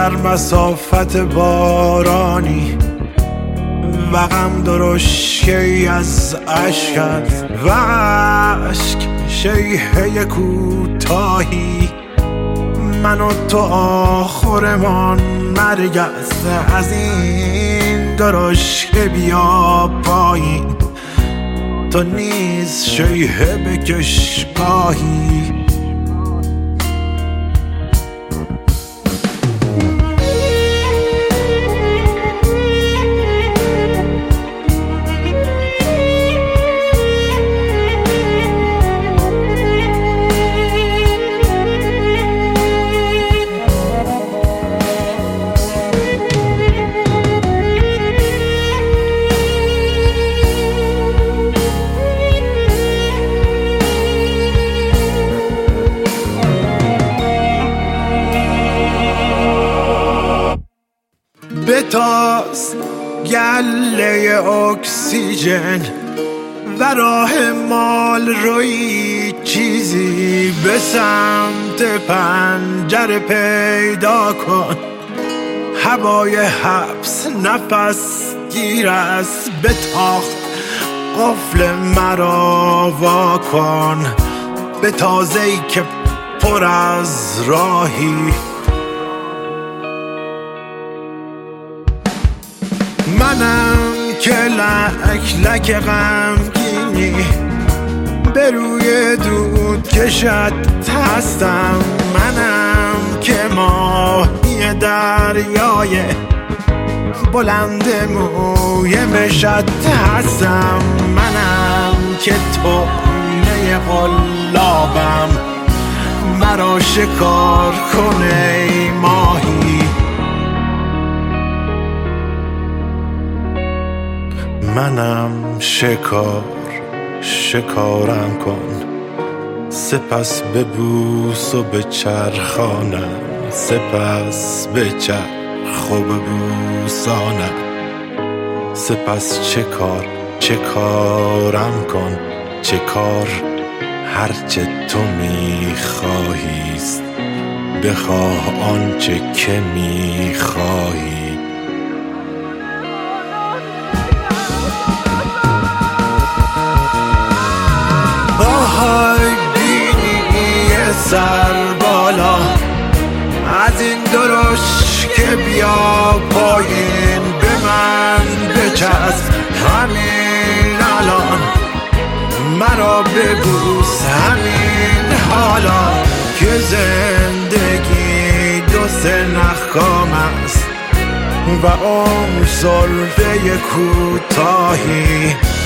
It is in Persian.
در مسافت بارانی و غم درشکی از عشقت و عشق شیهه کوتاهی، من و تو آخرمان مرگ است. از این درشکه بیا پایین، تو نیز شیهه بکش گاهی. بتاز گله اکسیژن و راه مال روی چیزی به سمت پنجره پیدا کن. هوای حبس نفس گیر است، به تاخت قفل مرا وا کن. به تازه‌ای که پر از راهی، منم که لک لک غمگینی به روی دود کشت هستم. منم که ماهی دریای بلند موی مشت هستم. منم که طعمه قلابم، مرا شکار کنه ای ماهی. منم شکارم کن، سپس ببوس و بچرخانم، سپس بچرخ و ببوسانم. سپس چه کارم کن، چه کار هرچه تو میخواهیست، بخواه آنچه که میخواهی. آهای بینی سر بالا، از این درشکه بیا پایین. به من بچسب همین الان، مرا ببوس همین حالا، که زندگی دو سه نخکام است و عمر سلفه کوتاهی.